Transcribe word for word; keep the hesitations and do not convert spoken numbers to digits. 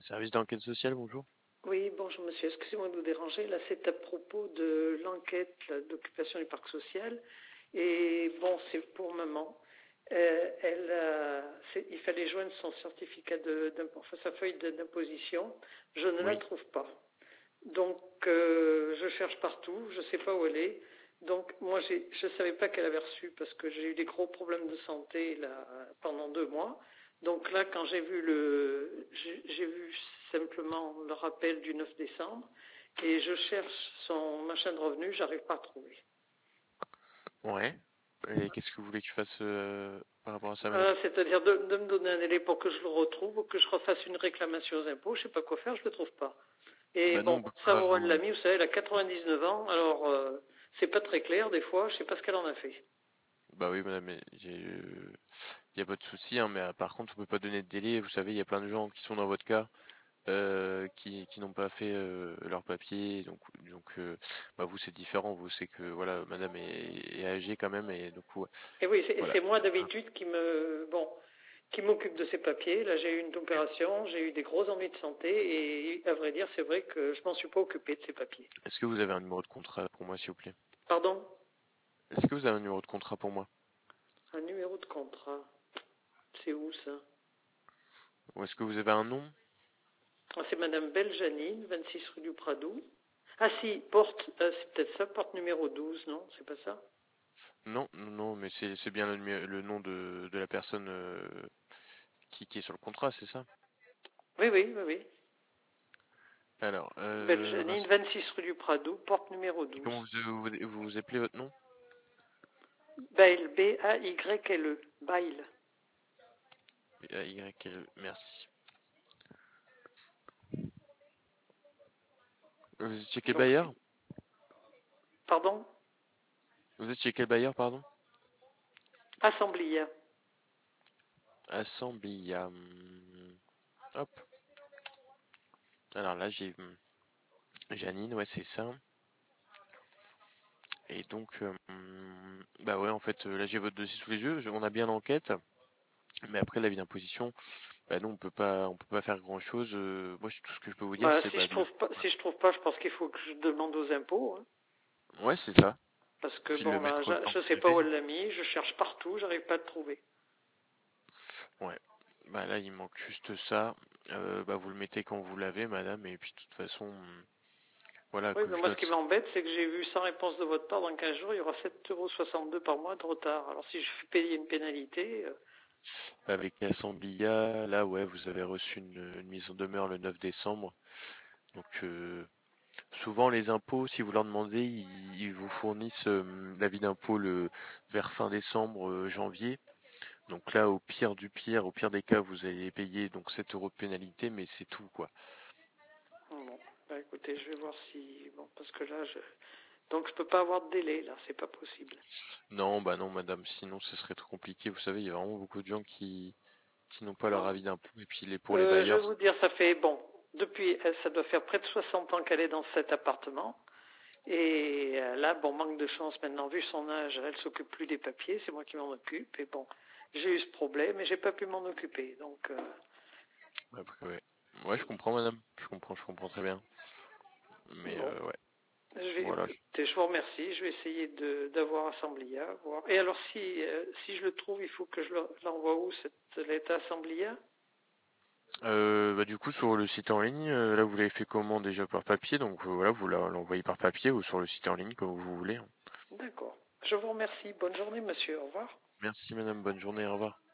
Service d'enquête sociale, bonjour. Oui, bonjour monsieur, excusez-moi de vous déranger. Là, c'est à propos de l'enquête là, d'occupation du parc social. Et bon, c'est pour maman. Euh, elle a- c'est- il fallait joindre son certificat de, d'imp- enfin, sa feuille de- d'imposition. Je ne la Oui. trouve pas. Donc, euh, je cherche partout, je ne sais pas où elle est. Donc, moi, j'ai, je ne savais pas qu'elle avait reçu parce que j'ai eu des gros problèmes de santé là, pendant deux mois. Donc là, quand j'ai vu le, j'ai, j'ai vu simplement le rappel du neuf décembre et je cherche son machin de revenu, j'arrive pas à trouver. Ouais. Et qu'est-ce que vous voulez que je fasse euh, par rapport à ça, madame? Voilà, c'est-à-dire de, de me donner un délai pour que je le retrouve ou que je refasse une réclamation aux impôts, je ne sais pas quoi faire, je ne le trouve pas. Et Bah non, bon, on peut ça, pas elle l'a vous... mis, vous savez, elle a quatre-vingt-dix-neuf ans, alors euh, c'est pas très clair des fois, je sais pas ce qu'elle en a fait. Bah oui, madame, il y a pas de souci, hein, mais euh, par contre, on peut pas donner de délai. Vous savez, il y a plein de gens qui sont dans votre cas, euh, qui, qui n'ont pas fait euh, leur papier. Donc, donc euh, bah vous, c'est différent. Vous, c'est que, voilà, madame est, est âgée quand même, et donc, ouais, Et oui, c'est, voilà. c'est moi d'habitude qui me, bon, qui m'occupe de ces papiers. Là, j'ai eu une opération, j'ai eu des gros ennuis de santé et à vrai dire, c'est vrai que je m'en suis pas occupé de ces papiers. Est-ce que vous avez un numéro de contrat pour moi, s'il vous plaît? Pardon? Est-ce que vous avez un numéro de contrat pour moi? Un numéro de contrat. C'est où ça? Ou est-ce que vous avez un nom? Ah, c'est Madame Beljanine, vingt-six rue du Pradou. Ah si, porte, euh, c'est peut-être ça, porte numéro douze, non? C'est pas ça? Non, non, non, mais c'est c'est bien le, numé- le nom de, de la personne euh, qui, qui est sur le contrat, c'est ça? Oui, oui, oui, oui. Alors, euh, Beljanine, Vincent, vingt-six rue du Pradou, porte numéro et comment douze. vous, vous, vous vous appelez votre nom? Bail, B A Y L E. Bail. B A Y L E, merci. Vous êtes chez quel Donc, bailleur? pardon? Vous êtes chez quel bailleur, pardon? Assemblia. Assemblia. hum, Hop. Alors là, j'ai hum, Janine, ouais, c'est ça. Et donc, euh, hum, bah ouais, en fait, euh, là, j'ai votre dossier sous les yeux. je- On a bien l'enquête. Mais après, l'avis d'imposition, bah non, on peut pas, on peut pas faire grand-chose. euh, moi, je- tout ce que je peux vous dire, Bah, c'est si bah, je de le... trouve pas, si je trouve pas, je pense qu'il faut que je demande aux impôts, hein. Ouais, c'est ça. Parce que Puis le bon, là, mettre je, quand je vous sais pas où l'avez. elle l'a mis, je cherche partout, j'arrive pas à le trouver. Ouais. Bah là, il manque juste ça. Euh, bah vous le mettez quand vous l'avez, madame. Et puis de toute façon, hum, voilà, Oui, que mais je moi, ce qui note. m'embête, c'est que j'ai vu sans réponse de votre part, dans quinze jours, il y aura sept euros soixante-deux par mois de retard. Alors, si je fais payer une pénalité, euh, Avec Assemblia, là, ouais, vous avez reçu une, une mise en demeure le neuf décembre. Donc, euh, souvent, les impôts, si vous leur demandez, ils, ils vous fournissent euh, l'avis d'impôt le vers fin décembre, euh, janvier. Donc là, au pire du pire, au pire des cas, vous allez payer donc sept euros de pénalité, mais c'est tout, quoi. bon, bah, écoutez, je vais voir si, bon, parce que là, je, donc je peux pas avoir de délai, là, c'est pas possible. Non, bah non, madame, sinon ce serait trop compliqué. Vous savez, il y a vraiment beaucoup de gens qui, qui n'ont pas leur Bon, avis d'impôt. Et puis les, pour les euh, je vais bailleurs, vous dire, ça fait, bon, depuis, euh, ça doit faire près de soixante ans qu'elle est dans cet appartement. Et euh, là, bon, manque de chance maintenant, vu son âge, elle s'occupe plus des papiers, c'est moi qui m'en occupe. Et bon, j'ai eu ce problème et j'ai pas pu m'en occuper. Donc, euh, après, ouais. Ouais, je comprends, madame. Je comprends, je comprends très bien. Mais bon, euh, ouais, je vais, voilà. écoutez, je vous remercie. Je vais essayer de d'avoir Assemblia. Voir. Et alors, si euh, si je le trouve, il faut que je le- l'envoie où cette lettre à Assemblia? Euh, bah, du coup, sur le site en ligne, euh, là, vous l'avez fait comment déjà par papier, donc euh, voilà, vous la- l'envoyez par papier ou sur le site en ligne, comme vous voulez, hein. D'accord. Je vous remercie. Bonne journée, monsieur. Au revoir. Merci, madame. Bonne journée. Au revoir.